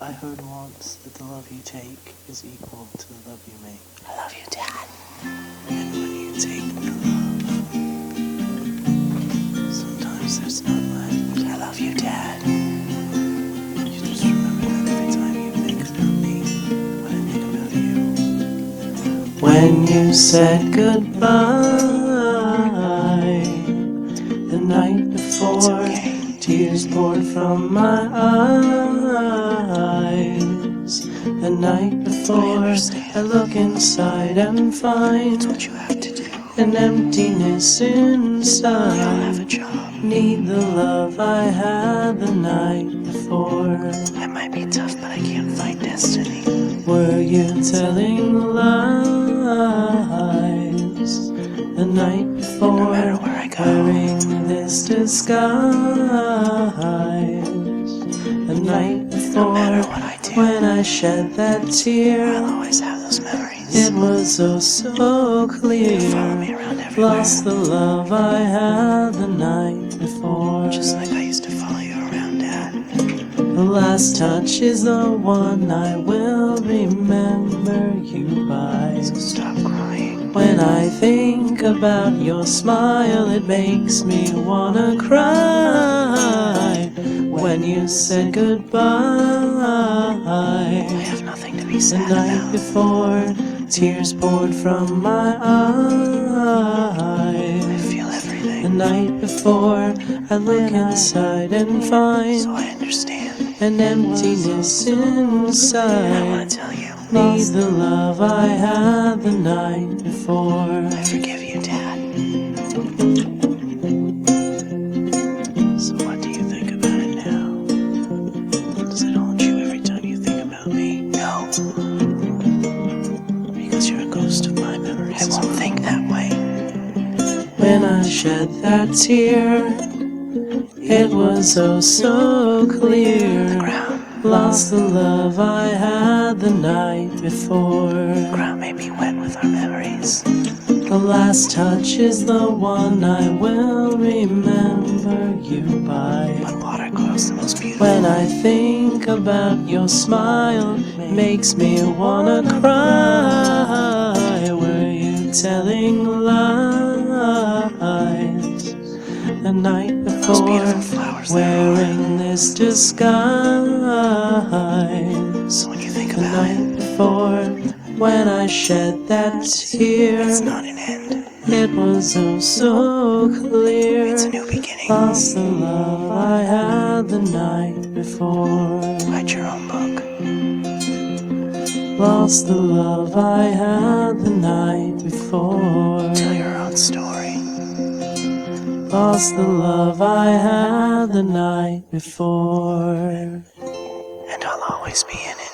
I heard once that the love you take is equal to the love you make. I love you, Dad. And when you take the love, sometimes there's not left. I love you, Dad. You just remember that every time you think about me, when I think about you. When you said goodbye, the night before, tears poured from my eyes. The night before, I look inside and find It's what you have to do. an emptiness inside. We all have a job. Need the love I had the night before. I might be tough, but I can't fight destiny. Were you telling lies the night before? No matter where I go, wearing this disguise. The night before, no matter what I do, when I shed that tear, I'll always have those memories. it was oh so clear. You follow me around everywhere, Lost the love I had the night before. just like I used to follow you around, Dad. The last touch is the one I will remember you by. So stop crying. When I think about your smile, it makes me wanna cry. When you said goodbye, I have nothing to be the sad night about. before, tears poured from my I eyes. feel The everything, night before, I look inside and so find I understand. an emptiness I want inside. to tell you, Need the love I had the night before. I forgive you, Dad. So what do you think about it now? Does it haunt you every time you think about me? No, Because you're a ghost of my memories. I won't think that way. When I shed that tear, it was oh so clear. The ground Lost the love I had the night before. may be wet with our memories. The last touch is the one I will remember you by. But water grows the most beautiful. When I think about your smile, it makes me wanna cry. Were you telling lies the night Those beautiful before, flowers that wearing this disguise? So when you think The about it, night before, when I shed that tear, it's not an end. it was oh so clear. It's a new beginning. Lost the love I had the night before. Write your own book. Lost the love I had the night before. Tell your own story. Lost the love I had the night before. And I'll always be in it.